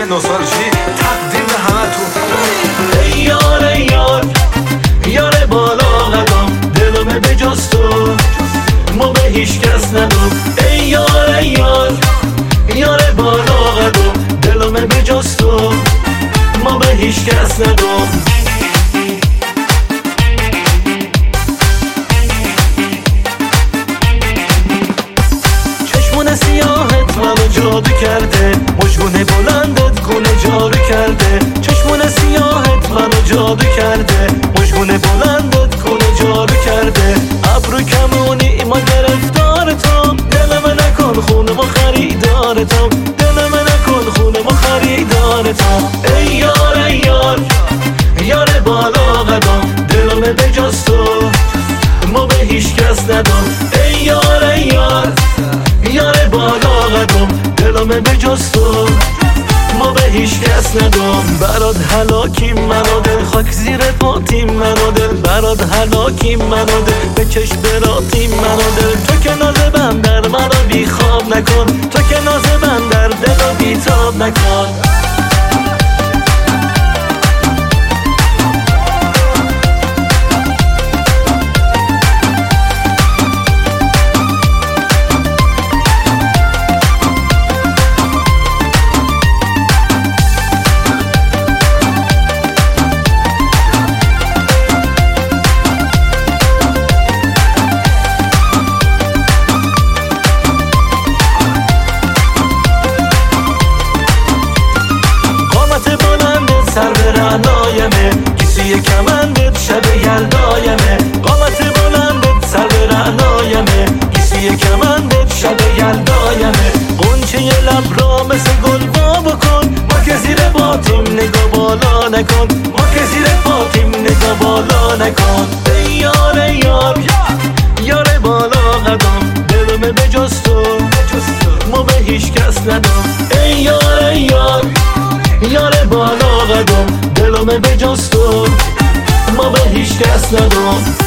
نوستالژی تقدیم به همتون. ای یار ای یار، یار بالا قدم، دلم به جز تو ما به هیچ کس ندم. ای یار ای یار، یار بالا قدم، دلم به جز تو ما به هیچ کس ندم. سیاهت منو جادو کرده، مجنون بلندت گونه جارو کرده. چشمون سیاهت منو جادو کرده، مجنون بلندت گونه جارو کرده. ابرو کمونی ما گرفتارتم، دلم نکن خونه ما خریدارتم، دلم نکن خونه ما خریدارتم. ای یار ای یار، یار بالا قدم، دلم به جز تو ما به هیچ کس ندم. ای یار ای یار، یار بالا قدم، دلم به جز تو ما به هیچ کس ندم. برات هلاکیم منو دل، خاک زیر پاتیم منو دل. برات هلاکیم منو دل، به چش براتیم منو دل. تو که ناز بندر منو بی خواب نکن، تو که ناز بندر دلو بی تاب نکن. سر به رعنایمه، کسی کمندت شب یلدایمه. قامت بلندت سر به رعنایمه، کسی کمندت شب یلدایمه. قنچه لب را مثل گل وا بکن، ما که زیر پاتیم نگاه بالا نکن، ما که زیر پاتیم نگاه بالا نکن. ای یار ای یار، یار بالا قدم، دلم به جز تو ما به هیچ کس ندم. ای یار ای یار، یار بالا قدم، دلم به جز تو ما به هیچ کس ندم.